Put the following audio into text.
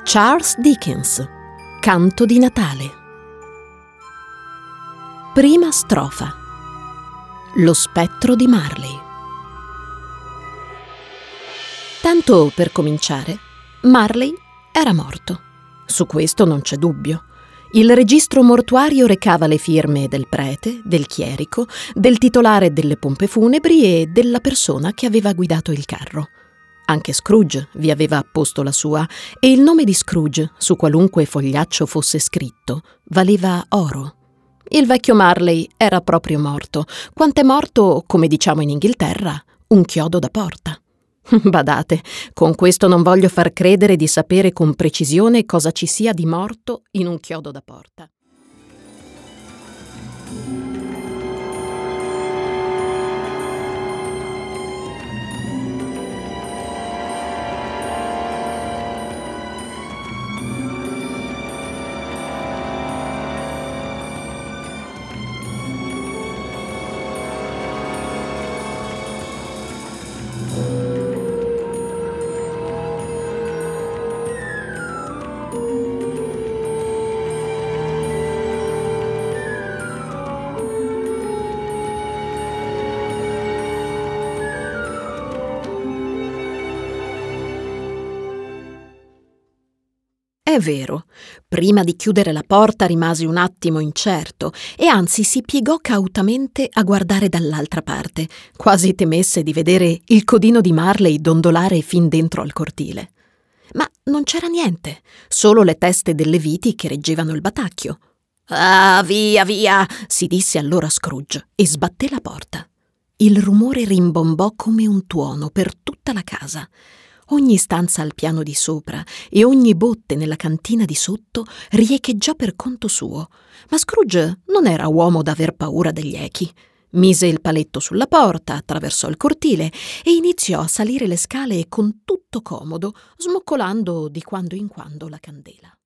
Charles Dickens, Canto di Natale. Prima strofa. Lo spettro di Marley. Tanto per cominciare, Marley era morto. Su questo non c'è dubbio. Il registro mortuario recava le firme del prete, del chierico, del titolare delle pompe funebri e della persona che aveva guidato il carro. Anche Scrooge vi aveva apposto la sua, e il nome di Scrooge, su qualunque fogliaccio fosse scritto, valeva oro. Il vecchio Marley era proprio morto, quant'è morto, come diciamo in Inghilterra, un chiodo da porta. Badate, con questo non voglio far credere di sapere con precisione cosa ci sia di morto in un chiodo da porta. È vero, prima di chiudere la porta rimase un attimo incerto e anzi si piegò cautamente a guardare dall'altra parte, quasi temesse di vedere il codino di Marley dondolare fin dentro al cortile. Ma non c'era niente, solo le teste delle viti che reggevano il batacchio. «Ah, via, via!» si disse allora Scrooge e sbatté la porta. Il rumore rimbombò come un tuono per tutta la casa. Ogni stanza al piano di sopra e ogni botte nella cantina di sotto riecheggiò per conto suo, ma Scrooge non era uomo da aver paura degli echi. Mise il paletto sulla porta, attraversò il cortile e iniziò a salire le scale con tutto comodo, smoccolando di quando in quando la candela.